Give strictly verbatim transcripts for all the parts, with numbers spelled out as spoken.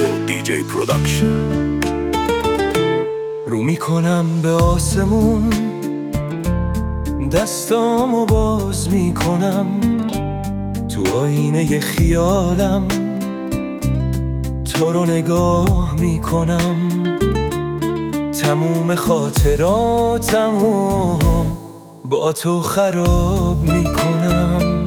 دی جی پروداکشن. رو میکنم به آسمون، دستامو باز میکنم، تو آینه خیالم تو رو نگاه میکنم، تموم خاطراتمو با تو خراب میکنم.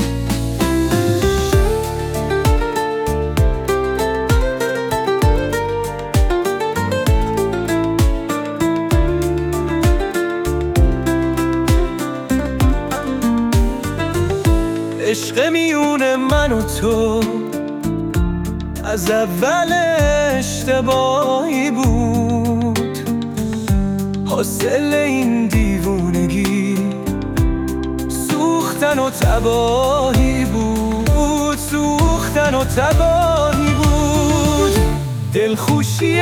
عشق میونه من و تو از اول اشتباهی بود، حاصل این دیوونگی سوختن و تباهی بود، سوختن و تباهی بود. دلخوشی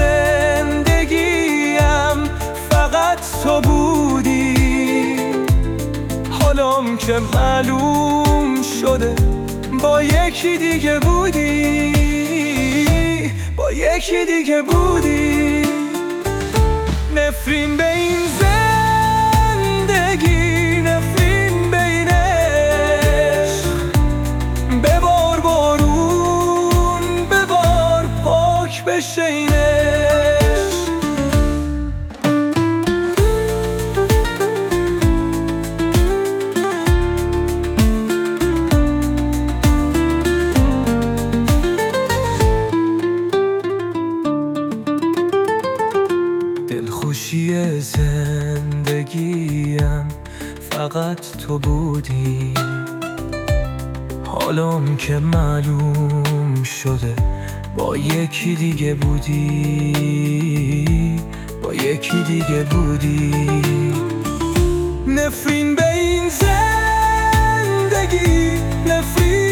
زندگیم فقط تو بودی، حالم که معلوم شده با یکی دیگه بودی، با یکی دیگه بودی. نفرین به این زندگی، نفرین به این عشق، ببار بارون، ببار پاک بشه این عشق. دلخوشی زندگیم فقط تو بودی، حالم که معلوم شده با یکی دیگه بودی، با یکی دیگه بودی. نفرین به این زندگی، نفرین